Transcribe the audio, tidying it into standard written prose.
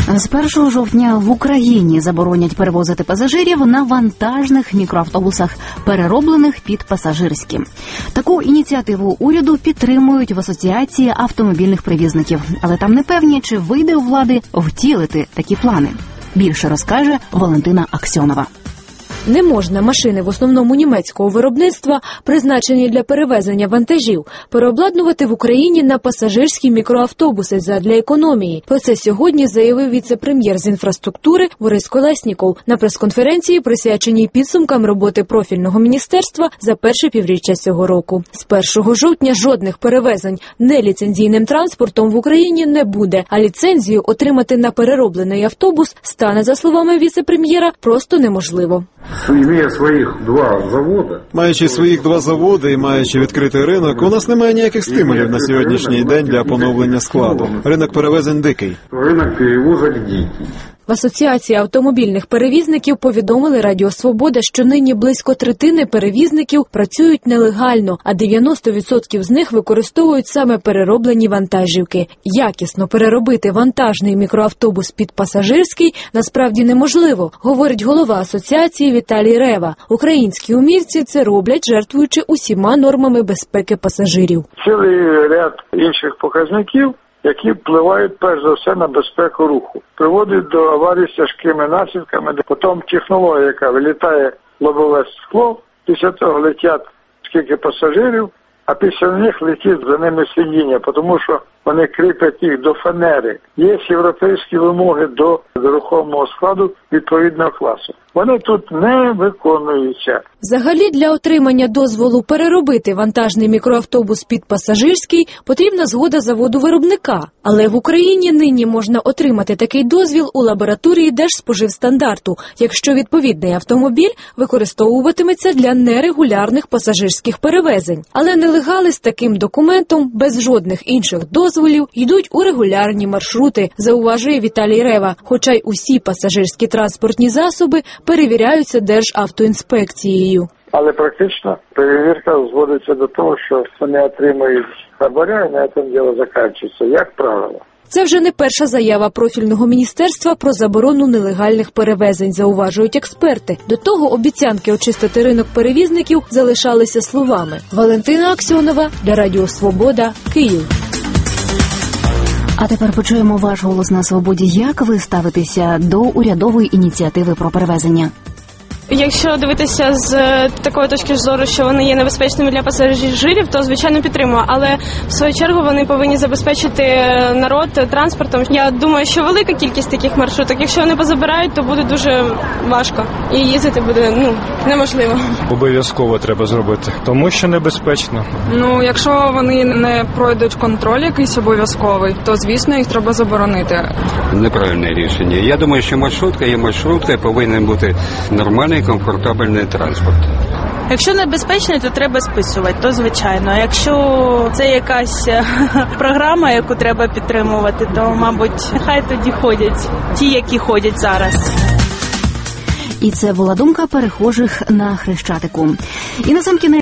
З 1 жовтня в Україні заборонять перевозити пасажирів на вантажних мікроавтобусах, перероблених під пасажирські. Таку ініціативу уряду підтримують в Асоціації автомобільних перевізників. Але там не певні, чи вийде у влади втілити такі плани. Більше розкаже Валентина Аксьонова. Не можна машини в основному німецького виробництва, призначені для перевезення вантажів, переобладнувати в Україні на пасажирські мікроавтобуси задля економії. Про це сьогодні заявив віце-прем'єр з інфраструктури Борис Колесніков на прес-конференції, присвяченій підсумкам роботи профільного міністерства за перше півріччя цього року. З 1 жовтня жодних перевезень неліцензійним транспортом в Україні не буде, а ліцензію отримати на перероблений автобус стане, за словами віце-прем'єра, просто неможливо. Маючи своїх два заводи і маючи відкритий ринок, у нас немає ніяких стимулів на сьогоднішній день для поновлення складу. Ринок перевезень дикий. В Асоціації автомобільних перевізників повідомили Радіо Свобода, що нині близько третини перевізників працюють нелегально, а 90% з них використовують саме перероблені вантажівки. Якісно переробити вантажний мікроавтобус під пасажирський насправді неможливо, говорить голова асоціації Віталій Рева. Українські умільці це роблять, жертвуючи усіма нормами безпеки пасажирів. Цілий ряд інших показників, які впливають перш за все на безпеку руху. Приводить до аварій з тяжкими наслідками. Потім технологія, яка вилітає лобове скло, після того летять скільки пасажирів, а після них летить за ними сидіння, тому що вони кріплять їх до фанери. Є європейські вимоги до рухомого складу відповідного класу. Вони тут не виконуються. Взагалі, для отримання дозволу переробити вантажний мікроавтобус під пасажирський потрібна згода заводу-виробника. Але в Україні нині можна отримати такий дозвіл у лабораторії Держспоживстандарту, якщо відповідний автомобіль використовуватиметься для нерегулярних пасажирських перевезень. Але нелегали з таким документом, без жодних інших дозволів, йдуть у регулярні маршрути, зауважує Віталій Рева, хоча й усі пасажирські транспортні засоби перевіряються Державтоінспекцією. Але практично перевірка зводиться до того, що вони отримують хабаря, і на цьому діло закінчується, як правило. Це вже не перша заява профільного міністерства про заборону нелегальних перевезень, зауважують експерти. До того обіцянки очистити ринок перевізників залишалися словами. Валентина Аксьонова для Радіо Свобода, Київ. А тепер почуємо ваш голос на свободі. Як ви ставитеся до урядової ініціативи про перевезення? Якщо дивитися з такої точки зору, що вони є небезпечними для пасажирів, то, звичайно, підтримую. Але, в свою чергу, вони повинні забезпечити народ транспортом. Я думаю, що велика кількість таких маршруток, якщо вони позабирають, то буде дуже важко. І їздити буде, неможливо. Обов'язково треба зробити, тому що небезпечно. Якщо вони не пройдуть контроль якийсь обов'язковий, то, звісно, їх треба заборонити. Неправильне рішення. Я думаю, що маршрутка є маршрутка, повинен бути нормальний, комфортабельний транспорт. Якщо небезпечний, то треба списувати, то звичайно. А якщо це якась програма, яку треба підтримувати, то, мабуть, хай тоді ходять ті, які ходять зараз. І це була думка перехожих на Хрещатику. І насамкінець